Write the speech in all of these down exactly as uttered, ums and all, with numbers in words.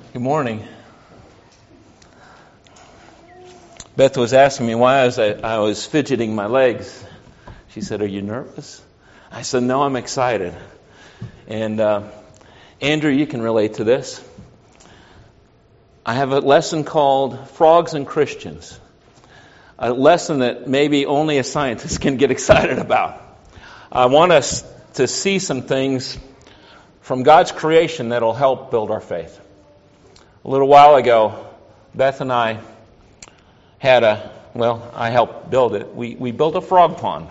Good morning. Beth was asking me why I was, I, I was fidgeting my legs. She said, "Are you nervous?" I said, "No, I'm excited." And uh, Andrew, you can relate to this. I have a lesson called Frogs and Christians. A lesson that maybe only a scientist can get excited about. I want us to see some things from God's creation that will help build our faith. A little while ago, Beth and I had a, well, I helped build it. We we built a frog pond.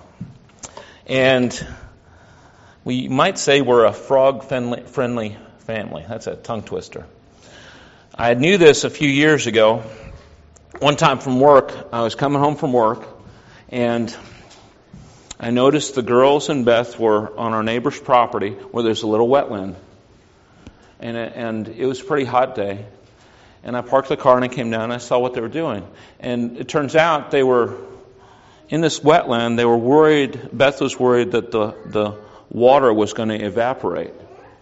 And we might say we're a frog-friendly friendly family. That's a tongue twister. I knew this a few years ago. One time from work, I was coming home from work, and I noticed the girls and Beth were on our neighbor's property where there's a little wetland. And it, and it was a pretty hot day. And I parked the car and I came down and I saw what they were doing. And it turns out they were in this wetland. They were worried, Beth was worried that the, the water was going to evaporate.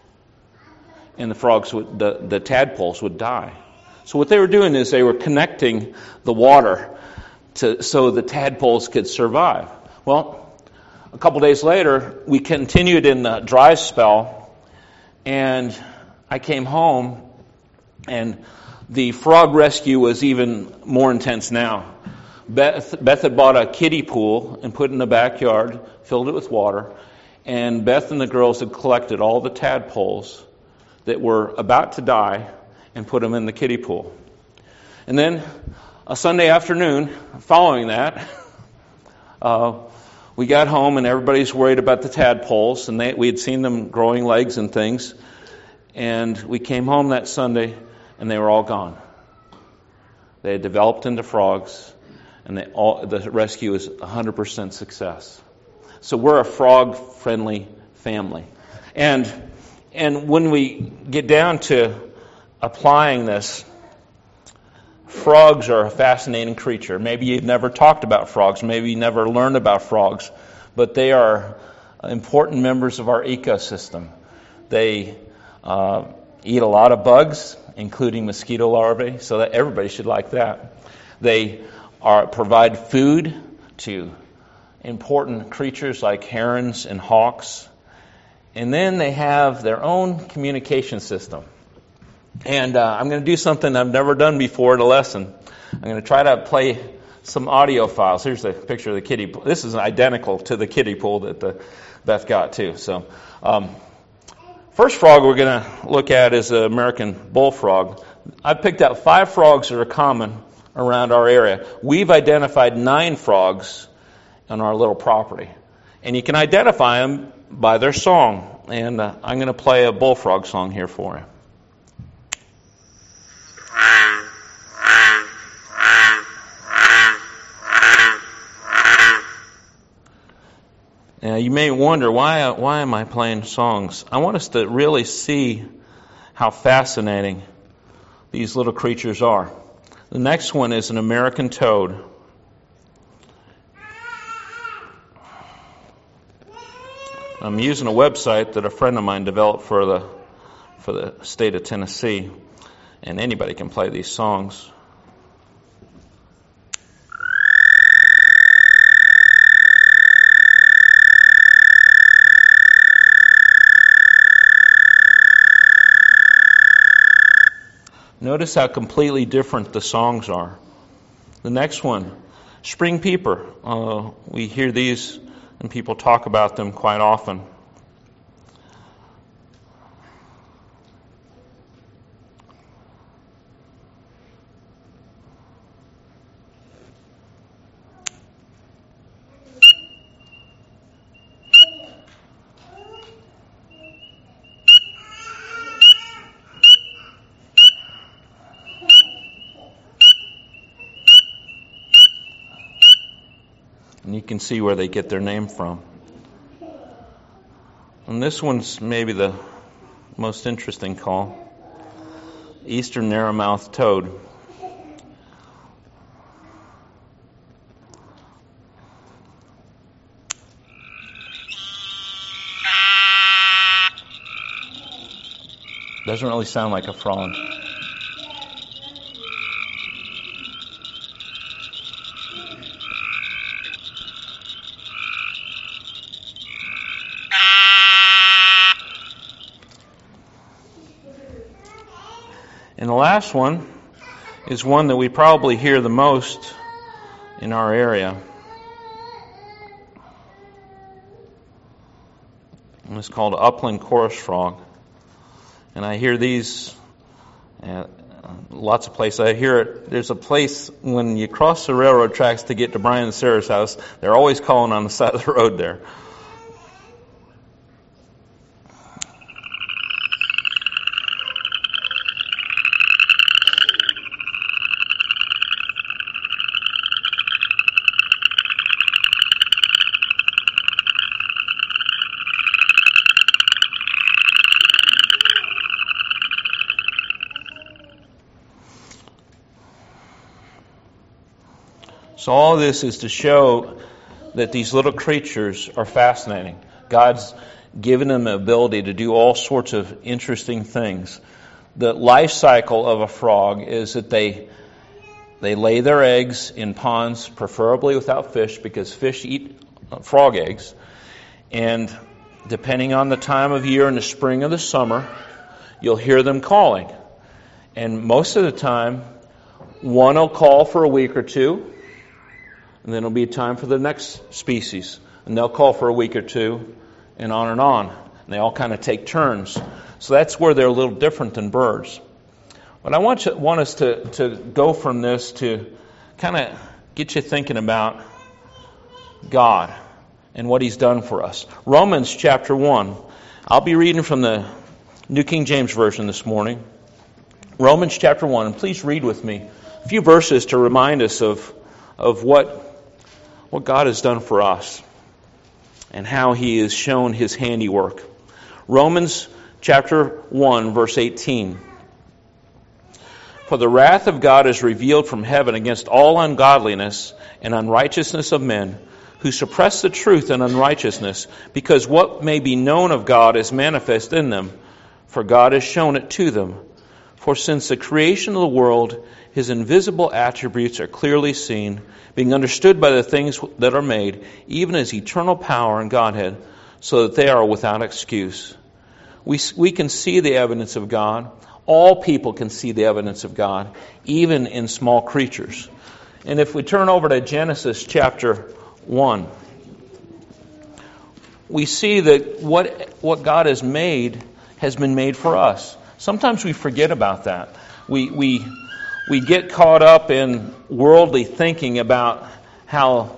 And the frogs would, the, the tadpoles would die. So what they were doing is they were connecting the water to so the tadpoles could survive. Well, a couple days later, we continued in the dry spell, and I came home, and the frog rescue was even more intense now. Beth, Beth had bought a kiddie pool and put it in the backyard, filled it with water, and Beth and the girls had collected all the tadpoles that were about to die and put them in the kiddie pool. And then a Sunday afternoon following that, uh, we got home and everybody's worried about the tadpoles, and they, we had seen them growing legs and things. And we came home that Sunday and they were all gone. They had developed into frogs, and they all, the rescue was one hundred percent success. So we're a frog-friendly family. And and when we get down to applying this, frogs are a fascinating creature. Maybe you've never talked about frogs. Maybe you never learned about frogs. But they are important members of our ecosystem. They uh, eat a lot of bugs, including mosquito larvae, so that everybody should like that. They are provide food to important creatures like herons and hawks. And then they have their own communication system. And uh, I'm going to do something I've never done before in a lesson. I'm going to try to play some audio files. Here's the picture of the kiddie pool. This is identical to the kiddie pool that the Beth got too. So, um, first frog we're going to look at is the American bullfrog. I picked out five frogs that are common around our area. We've identified nine frogs on our little property. And you can identify them by their song. And uh, I'm going to play a bullfrog song here for you. Now, you may wonder, why why am I playing songs? I want us to really see how fascinating these little creatures are. The next one is an American toad. I'm using a website that a friend of mine developed for the for the state of Tennessee, and anybody can play these songs. Notice how completely different the songs are. The next one, spring peeper. Uh, we hear these and people talk about them quite often. And you can see where they get their name from. And this one's maybe the most interesting call. Eastern narrow-mouthed toad. Doesn't really sound like a frog. And the last one is one that we probably hear the most in our area. And it's called upland chorus frog. And I hear these at lots of places. I hear it. There's a place when you cross the railroad tracks to get to Brian and Sarah's house, they're always calling on the side of the road there. So all this is to show that these little creatures are fascinating. God's given them the ability to do all sorts of interesting things. The life cycle of a frog is that they they lay their eggs in ponds, preferably without fish, because fish eat frog eggs. And depending on the time of year, in the spring or the summer, you'll hear them calling. And most of the time, one will call for a week or two, and then it'll be time for the next species. And they'll call for a week or two, and on and on. And they all kind of take turns. So that's where they're a little different than birds. But I want, you, want us to, to go from this to kind of get you thinking about God and what He's done for us. Romans chapter one. I'll be reading from the New King James Version this morning. Romans chapter one. And please read with me a few verses to remind us of, of what what God has done for us and how He has shown His handiwork. Romans chapter one, verse eighteen. For the wrath of God is revealed from heaven against all ungodliness and unrighteousness of men, who suppress the truth in unrighteousness, because what may be known of God is manifest in them, for God has shown it to them. For since the creation of the world, His invisible attributes are clearly seen, being understood by the things that are made, even His eternal power and Godhead, so that they are without excuse. We, we can see the evidence of God. All people can see the evidence of God, even in small creatures. And if we turn over to Genesis chapter one, we see that what, what God has made has been made for us. Sometimes we forget about that. We we we get caught up in worldly thinking about how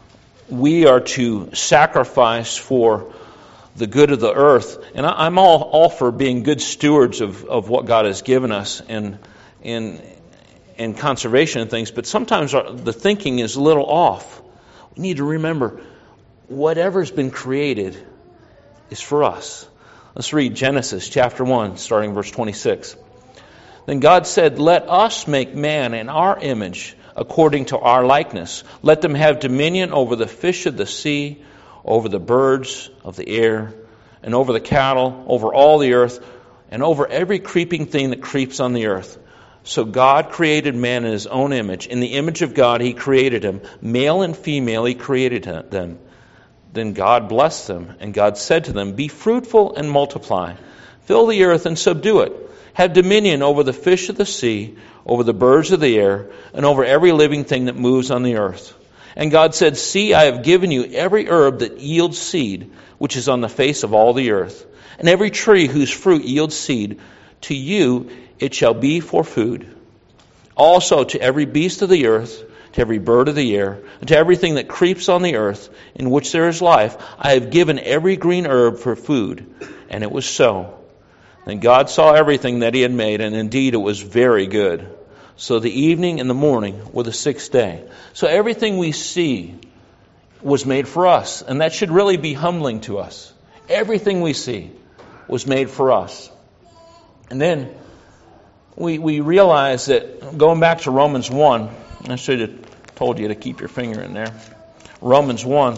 we are to sacrifice for the good of the earth. And I, I'm all, all for being good stewards of, of what God has given us in in in conservation and things, but sometimes our, the thinking is a little off. We need to remember, whatever's been created is for us. Let's read Genesis chapter one, starting verse twenty-six. Then God said, "Let us make man in our image, according to our likeness. Let them have dominion over the fish of the sea, over the birds of the air, and over the cattle, over all the earth, and over every creeping thing that creeps on the earth." So God created man in His own image. In the image of God He created him. Male and female He created them. Then God blessed them, and God said to them, "Be fruitful and multiply. Fill the earth and subdue it. Have dominion over the fish of the sea, over the birds of the air, and over every living thing that moves on the earth." And God said, "See, I have given you every herb that yields seed, which is on the face of all the earth, and every tree whose fruit yields seed. To you it shall be for food. Also to every beast of the earth, to every bird of the air, and to everything that creeps on the earth, in which there is life, I have given every green herb for food." And it was so. Then God saw everything that He had made, and indeed it was very good. So the evening and the morning were the sixth day. So everything we see was made for us, and that should really be humbling to us. Everything we see was made for us. And then we we realize that, going back to Romans one, I should have told you to keep your finger in there. Romans one,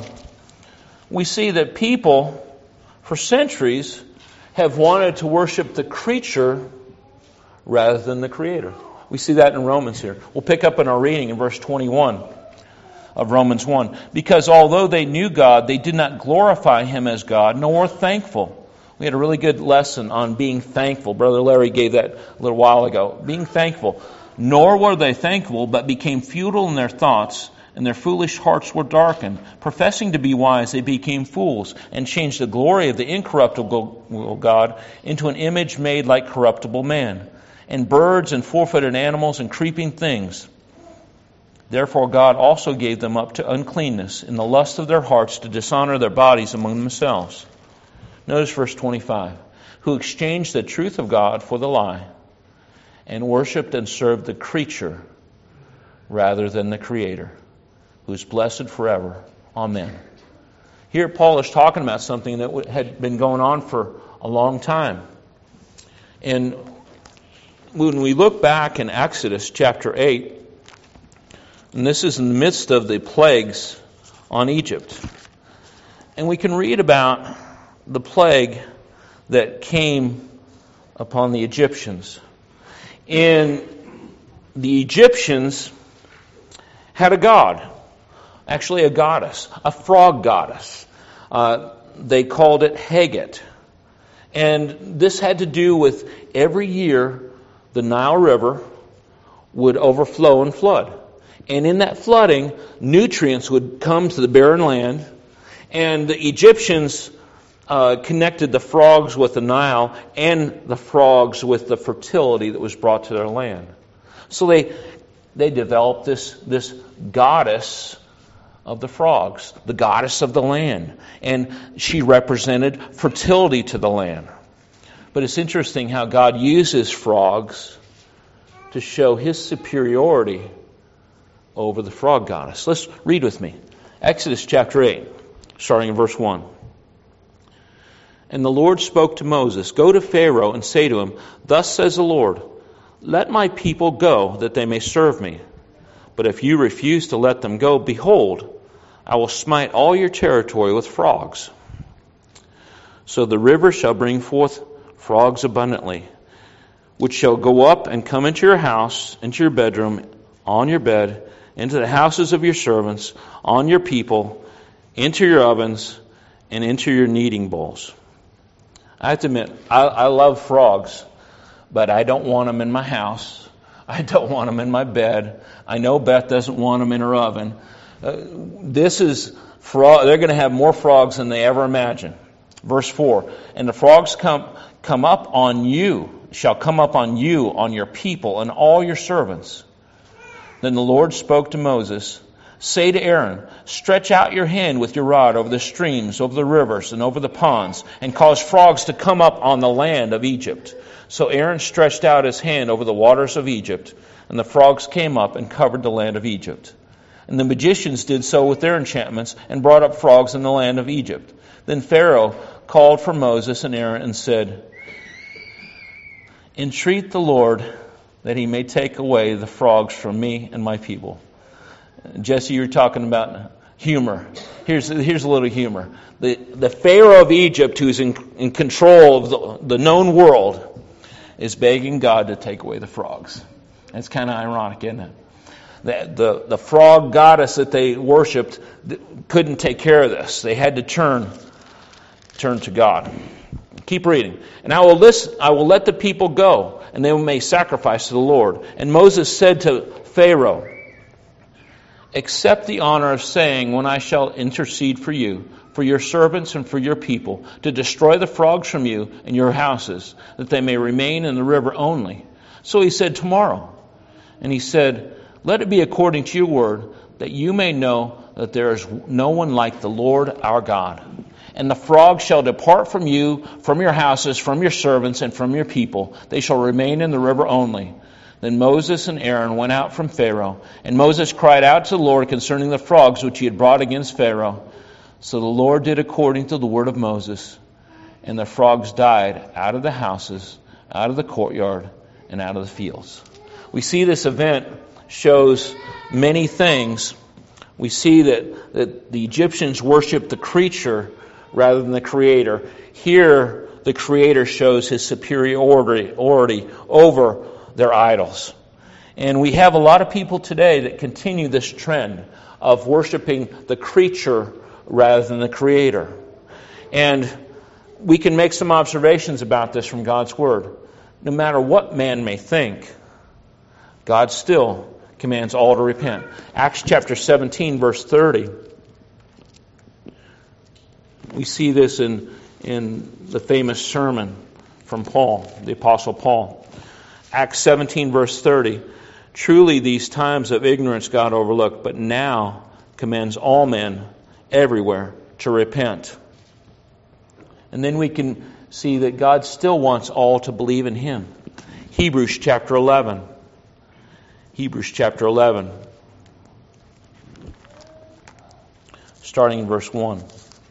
we see that people for centuries have wanted to worship the creature rather than the Creator. We see that in Romans here. We'll pick up in our reading in verse twenty-one of Romans one. "Because although they knew God, they did not glorify Him as God, nor were thankful." We had a really good lesson on being thankful. Brother Larry gave that a little while ago. Being thankful. Nor were they thankful, but became futile in their thoughts, and their foolish hearts were darkened. Professing to be wise, they became fools, and changed the glory of the incorruptible God into an image made like corruptible man, and birds and four-footed animals and creeping things. Therefore God also gave them up to uncleanness in the lust of their hearts to dishonor their bodies among themselves. Notice verse twenty-five. Who exchanged the truth of God for the lie, and worshipped and served the creature rather than the Creator, who is blessed forever. Amen. Here Paul is talking about something that had been going on for a long time. And when we look back in Exodus chapter eight, and this is in the midst of the plagues on Egypt, and we can read about the plague that came upon the Egyptians. And the Egyptians had a god, actually a goddess, a frog goddess. Uh, they called it Heget. And this had to do with every year the Nile River would overflow and flood. And in that flooding, nutrients would come to the barren land, and the Egyptians uh, connected the frogs with the Nile and the frogs with the fertility that was brought to their land. So they they developed this, this goddess of the frogs, the goddess of the land, and she represented fertility to the land. But it's interesting how God uses frogs to show His superiority over the frog goddess. Let's read with me. Exodus chapter eight, starting in verse one. And the Lord spoke to Moses, Go to Pharaoh and say to him, Thus says the Lord, Let my people go, that they may serve me. But if you refuse to let them go, behold, I will smite all your territory with frogs. So the river shall bring forth frogs abundantly, which shall go up and come into your house, into your bedroom, on your bed, into the houses of your servants, on your people, into your ovens, and into your kneading bowls. I have to admit, I, I love frogs, but I don't want them in my house. I don't want them in my bed. I know Beth doesn't want them in her oven. Uh, this is frog. They're going to have more frogs than they ever imagined. Verse four, and the frogs come come up on you, shall come up on you, on your people, and all your servants. Then the Lord spoke to Moses, Say to Aaron, Stretch out your hand with your rod over the streams, over the rivers, and over the ponds, and cause frogs to come up on the land of Egypt. So Aaron stretched out his hand over the waters of Egypt, and the frogs came up and covered the land of Egypt. And the magicians did so with their enchantments, and brought up frogs in the land of Egypt. Then Pharaoh called for Moses and Aaron and said, Entreat the Lord that he may take away the frogs from me and my people. Jesse, you were talking about humor. Here's here's a little humor. The the Pharaoh of Egypt, who's in, in control of the, the known world, is begging God to take away the frogs. It's kind of ironic, isn't it? The, the, the frog goddess that they worshipped couldn't take care of this. They had to turn turn to God. Keep reading. And I will listen, I will let the people go, and they may sacrifice to the Lord. And Moses said to Pharaoh, Accept the honor of saying, when I shall intercede for you, for your servants and for your people, to destroy the frogs from you and your houses, that they may remain in the river only. So he said, Tomorrow. And he said, Let it be according to your word, that you may know that there is no one like the Lord our God. And the frogs shall depart from you, from your houses, from your servants, and from your people. They shall remain in the river only. Then Moses and Aaron went out from Pharaoh. And Moses cried out to the Lord concerning the frogs which he had brought against Pharaoh. So the Lord did according to the word of Moses. And the frogs died out of the houses, out of the courtyard, and out of the fields. We see this event shows many things. We see that, that the Egyptians worshiped the creature rather than the Creator. Here, the Creator shows His superiority over their idols. And we have a lot of people today that continue this trend of worshiping the creature rather than the Creator. And we can make some observations about this from God's Word. No matter what man may think, God still commands all to repent. Acts chapter seventeen, verse thirty. We see this in, in the famous sermon from Paul, the Apostle Paul. Acts seventeen, verse thirty. Truly these times of ignorance God overlooked, but now commands all men everywhere to repent. And then we can see that God still wants all to believe in Him. Hebrews chapter eleven. Hebrews chapter eleven. Starting in verse one.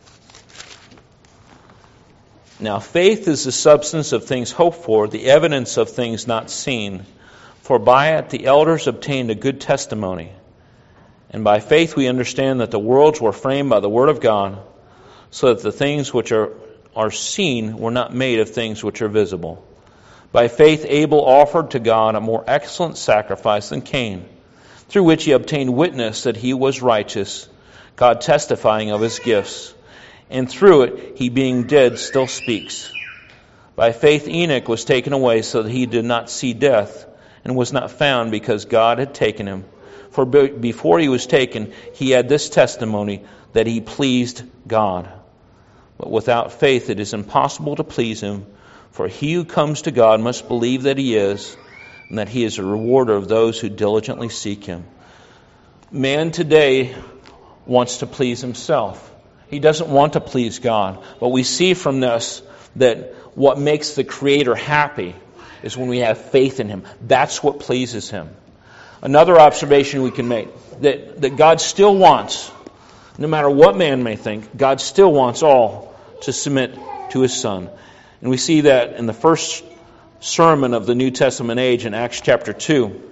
Now faith is the substance of things hoped for, the evidence of things not seen. For by it the elders obtained a good testimony. And by faith we understand that the worlds were framed by the Word of God, so that the things which are, are seen were not made of things which are visible. By faith Abel offered to God a more excellent sacrifice than Cain, through which he obtained witness that he was righteous, God testifying of his gifts. And through it, he being dead still speaks. By faith Enoch was taken away so that he did not see death, and was not found because God had taken him. For before he was taken, he had this testimony, that he pleased God. But without faith it is impossible to please Him, for he who comes to God must believe that He is, and that He is a rewarder of those who diligently seek Him. Man today wants to please himself. He doesn't want to please God. But we see from this that what makes the Creator happy is when we have faith in Him. That's what pleases Him. Another observation we can make, that, that God still wants, no matter what man may think, God still wants all to submit to His Son. And we see that in the first sermon of the New Testament age in Acts chapter two,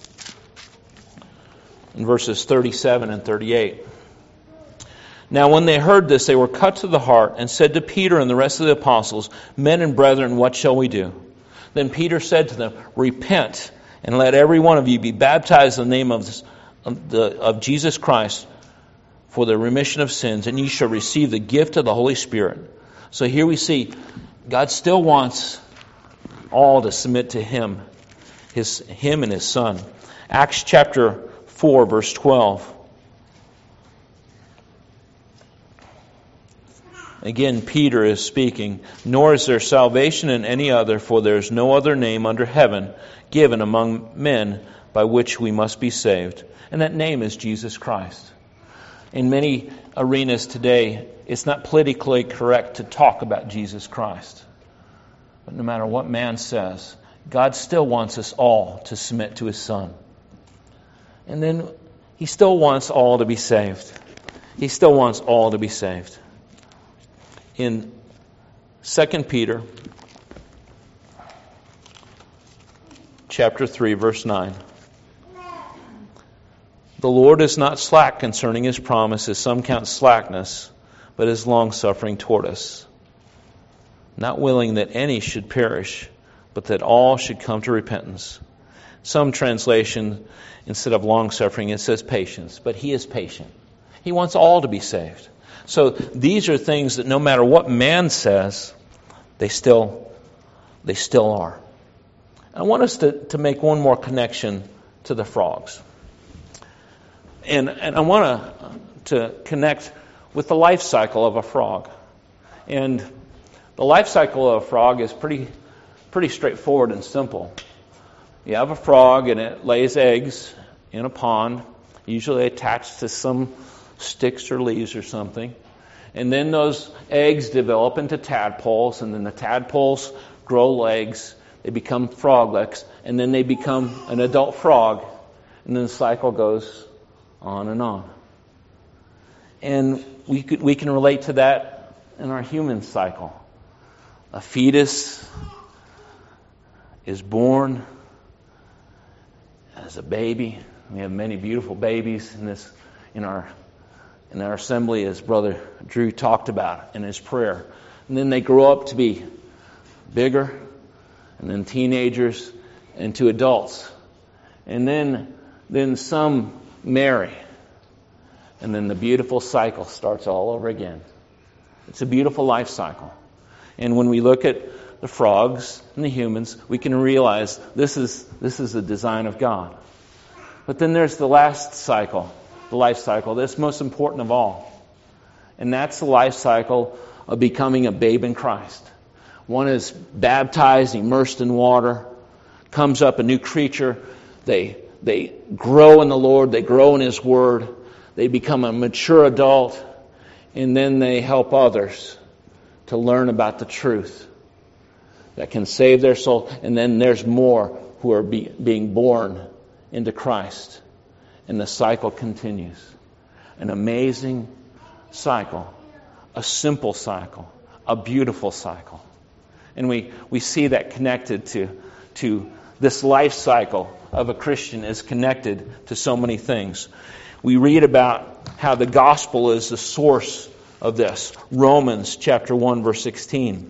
in verses thirty-seven and thirty-eight. Now when they heard this, they were cut to the heart and said to Peter and the rest of the apostles, Men and brethren, what shall we do? Then Peter said to them, Repent, and let every one of you be baptized in the name of, this, of, the, of Jesus Christ for the remission of sins, and ye shall receive the gift of the Holy Spirit. So here we see God still wants all to submit to Him, his, Him and His Son. Acts chapter four, verse twelve. Again, Peter is speaking. Nor is there salvation in any other, for there is no other name under heaven given among men by which we must be saved. And that name is Jesus Christ. In many arenas today, it's not politically correct to talk about Jesus Christ. But no matter what man says, God still wants us all to submit to His Son. And then He still wants all to be saved. He still wants all to be saved. In Second Peter chapter three, verse nine. The Lord is not slack concerning His promise, as some count slackness, but is longsuffering toward us, not willing that any should perish, but that all should come to repentance. Some translation, instead of longsuffering, it says patience, but He is patient. He wants all to be saved. So these are things that no matter what man says, they still they still are. I want us to, to make one more connection to the frogs. And, and I want to, to connect with the life cycle of a frog. And the life cycle of a frog is pretty pretty straightforward and simple. You have a frog and it lays eggs in a pond, usually attached to some sticks or leaves or something. And then those eggs develop into tadpoles, and then the tadpoles grow legs, they become froglets, and then they become an adult frog, and then the cycle goes on and on. And we could, we can relate to that in our human cycle. A fetus is born as a baby. We have many beautiful babies in this in our in our assembly, as Brother Drew talked about in his prayer. And then they grow up to be bigger, and then teenagers, and to adults. And then then some marry. And then the beautiful cycle starts all over again. It's a beautiful life cycle. And when we look at the frogs and the humans, we can realize this is this is the design of God. But then there's the last cycle, the life cycle, that's most important of all. And that's the life cycle of becoming a babe in Christ. One is baptized, immersed in water, comes up a new creature. They they grow in the Lord, they grow in His Word, they become a mature adult, and then they help others to learn about the truth that can save their soul. And then there's more who are be, being born into Christ. And the cycle continues. An amazing cycle. A simple cycle. A beautiful cycle. And we, we see that connected to, to this life cycle of a Christian is connected to so many things. We read about how the gospel is the source of this. Romans chapter one, verse sixteen.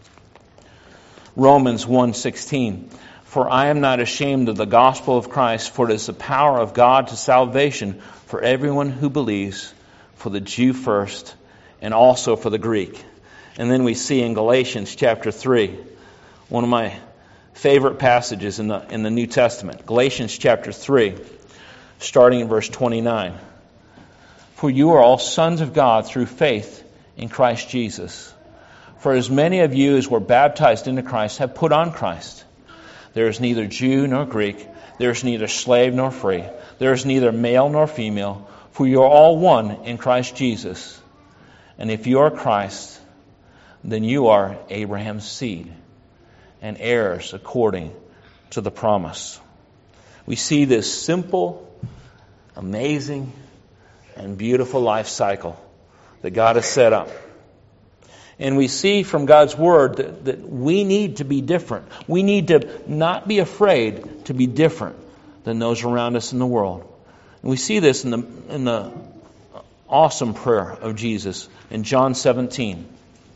Romans one sixteen. For I am not ashamed of the gospel of Christ, for it is the power of God to salvation for everyone who believes, for the Jew first, and also for the Greek. And then we see in Galatians chapter three, one of my favorite passages in the in the New Testament. Galatians chapter three, starting in verse twenty-nine. For you are all sons of God through faith in Christ Jesus. For as many of you as were baptized into Christ have put on Christ. There is neither Jew nor Greek. There is neither slave nor free. There is neither male nor female. For you are all one in Christ Jesus. And if you are Christ, then you are Abraham's seed and heirs according to the promise. We see this simple, amazing, and beautiful life cycle that God has set up. And we see from God's Word that, that we need to be different. We need to not be afraid to be different than those around us in the world. And we see this in the, in the awesome prayer of Jesus in John seventeen.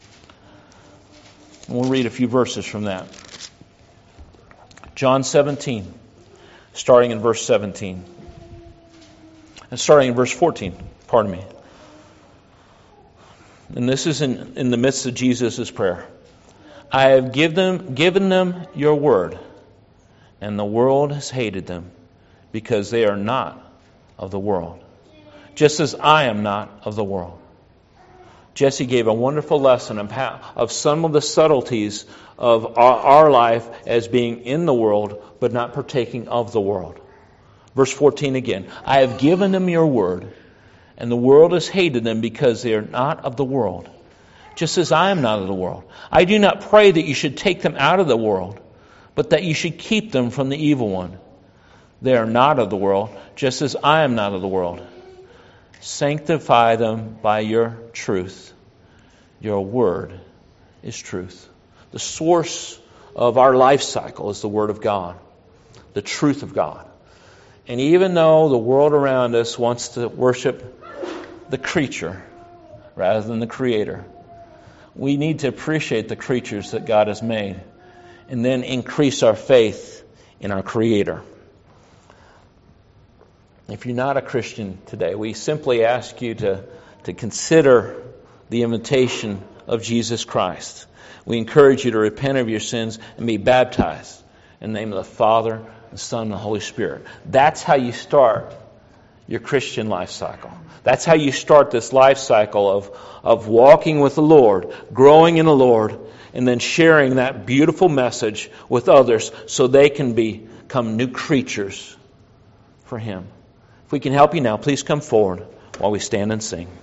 And we'll read a few verses from that. John seventeen, starting in verse seventeen. And starting in verse fourteen, pardon me. And this is in, in the midst of Jesus' prayer. I have give them, given them your word, and the world has hated them, because they are not of the world, just as I am not of the world. Jesse gave a wonderful lesson of, how, of some of the subtleties of our, our life as being in the world, but not partaking of the world. Verse fourteen again. I have given them your word, and the world has hated them because they are not of the world, just as I am not of the world. I do not pray that you should take them out of the world, but that you should keep them from the evil one. They are not of the world, just as I am not of the world. Sanctify them by your truth. Your word is truth. The source of our life cycle is the Word of God, the truth of God. And even though the world around us wants to worship the creature rather than the Creator, we need to appreciate the creatures that God has made and then increase our faith in our Creator. If you're not a Christian today, we simply ask you to, to consider the invitation of Jesus Christ. We encourage you to repent of your sins and be baptized in the name of the Father, the Son, and the Holy Spirit. That's how you start your Christian life cycle. That's how you start this life cycle of, of walking with the Lord, growing in the Lord, and then sharing that beautiful message with others so they can become new creatures for Him. If we can help you now, please come forward while we stand and sing.